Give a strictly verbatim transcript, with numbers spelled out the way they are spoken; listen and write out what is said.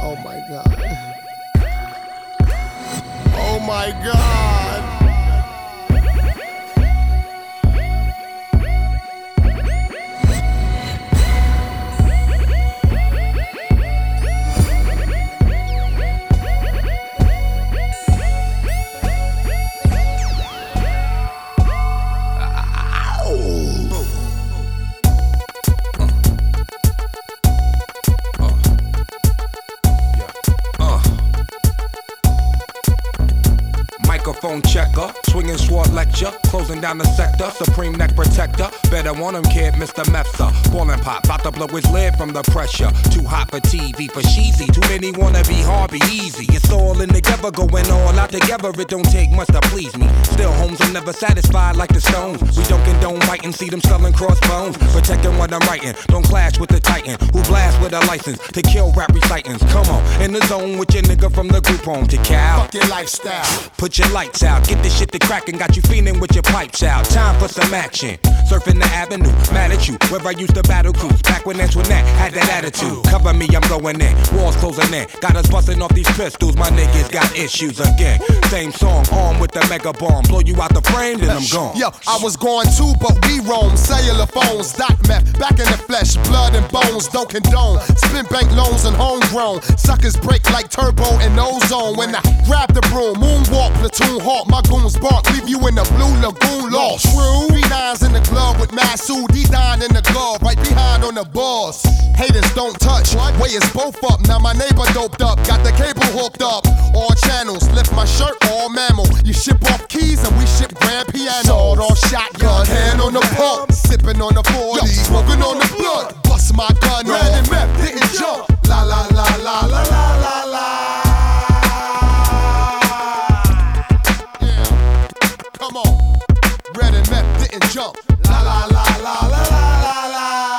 Oh my God. Oh my God. Microphone checker, swinging sword lecture, closing down the sector, supreme neck protector. Better want him, kid, Mister Mepsa. Ballin' pop, bout to blow his lid from the pressure. Too hot for T V, for cheesy. Too many wanna be hard, be easy. It's all in together, going all out together. It don't take much to please me. Still, homes are never satisfied like the Stones. We don't condone biting, see them selling crossbones. Protecting what I'm writing, don't clash with the titan who blast with a license to kill rap recitants. Come on, in the zone with your nigga from the group home to Cal. Fuck your lifestyle. Put your lights out, get this shit to crackin', got you feeling with your pipes out. Time for some action. Surfing the avenue, mad at you. Where I used to battle cruise, back when Antoinette had that attitude. Cover me, I'm going in. Walls closing in. Got us busting off these pistols. My niggas got issues again. Same song, armed with the mega bomb. Blow you out the frame, then I'm gone. Yo, I was going too, but we roam. Cellular phones, dot meth, back in the flesh, blood and bones, don't condone. Spin bank loans and homegrown. Suckers break like turbo and ozone. When I grab the broom, moonwalk, platoon hawk, my goons bark, leave you in the blue lagoon lost. True. Three nines in the glove with Masood, D nine in the glove, right behind on the balls. Haters don't touch, way is both up. Now my neighbor doped up, got the cable hooked up. All channels, lift my shirt, all mammal. You ship off keys and we ship grand piano. Sawed off shotgun, hand on the pump, sipping on the forty, smoking on the blood. Bust my gun, ran and meth, didn't jump. La la la la la la la la. Yeah, come on. Red and meth didn't jump. La la la la la la la la.